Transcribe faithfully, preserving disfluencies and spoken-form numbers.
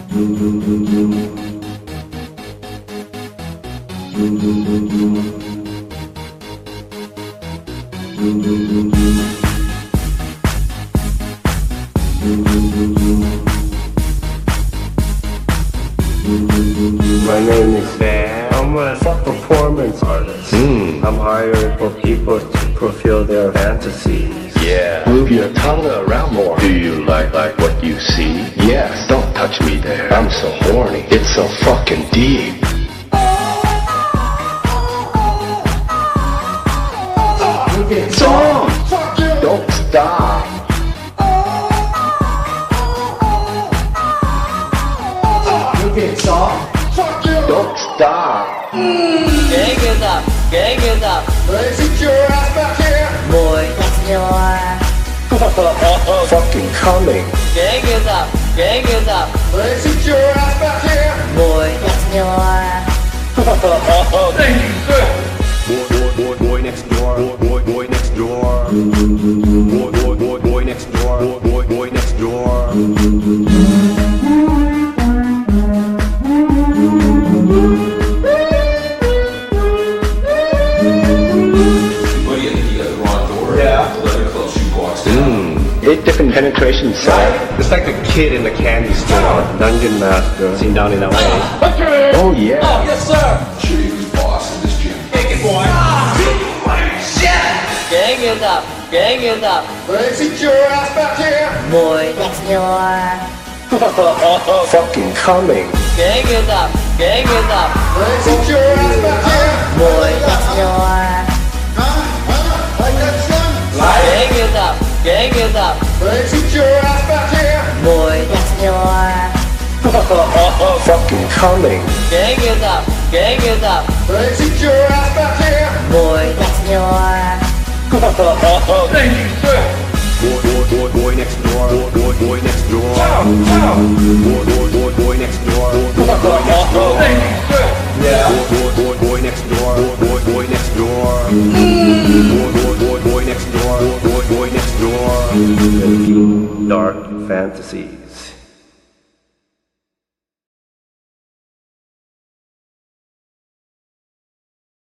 My name is Sam. I'm a performance artist. Mm. I'm hired for people to fulfill their fantasies. Yeah. Move your tongue around more. Do you like like what you see? Yes. Don't touch me there. I'm so horny. It's so fucking deep. Song. Don't stop. Don't stop. Gang it up, gang it up. Let's get your ass back here. Boy, next door. Fucking coming. Gang it up, gang it up. Let's get your ass back here. Boy, next door. Thank you, sir. Boy, boy, boy, boy next door. Boy, boy, boy next door. Boy, boy, boy, boy next door. Boy, boy, boy next door. Eight different penetration sites. It's like the kid in the candy store, Dungeon Master, seen down in L A. Oh yeah. Oh, yes, sir. Show you who's boss in this gym. Take it, boy. Gang it up, gang it up. Let's get your ass back here. Boy, next door. Fucking coming. Gang it up, gang it up. Let's get your ass back here. Boy, next door. Like that, son? Gang it up, gang it up. Let's get your ass back here. Boy, next door. Fucking coming. Gang it up, gang it up. Let's get your ass back here. Boy, next door. Thank you, sir. Boy, boy, boy, boy next door. Boy, boy, boy next door. Boy, boy, boy, boy next door. Boy, boy, boy next door. Thank you, sir. Yeah. Boy, boy, boy, boy next door. Boy, boy, boy next door. Boy, boy, boy, boy next door. Boy, boy, boy next door. Dark fantasies.